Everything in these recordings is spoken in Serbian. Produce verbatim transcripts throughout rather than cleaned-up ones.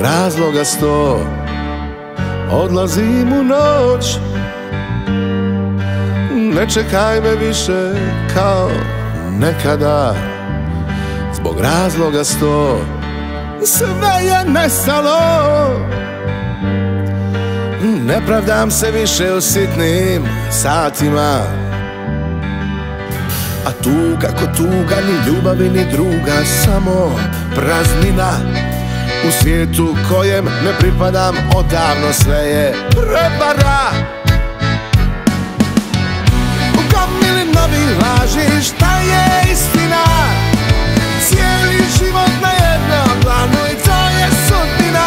razloga sto odlazim u noć. Ne čekaj me više kao nekada, zbog razloga sto sve je nestalo. Ne pravdam se više u sitnim satima, a tuga ko tuga, ni ljubavi ni druga, samo praznina u svijetu kojem ne pripadam odavno, sve je prevara. U gomili novih laži, šta je istina? Cijeli život na jednom planu i to je sudbina.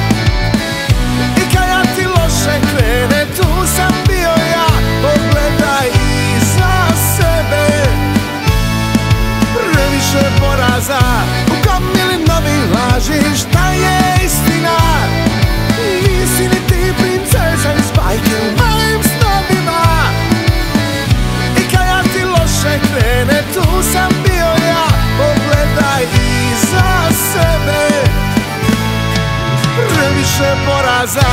I kad ja ti loše krene, tu sam bio ja. Pogledaj iza sebe, previše poraza. U gomili novih laži, šta je istina? Nisi ni ti princeza iz bajke u mojim snovima. I kad ja ti loše krene, tu sam bio ja. Pogledaj iza sebe, previše poraza.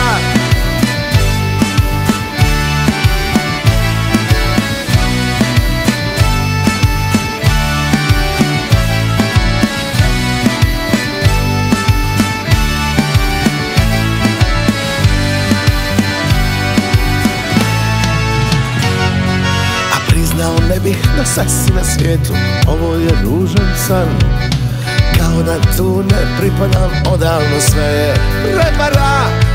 Priznao ne bih da sad si na svijetu, ovo je ružan san. Kao da tu ne pripadam odavno, sve je prevara.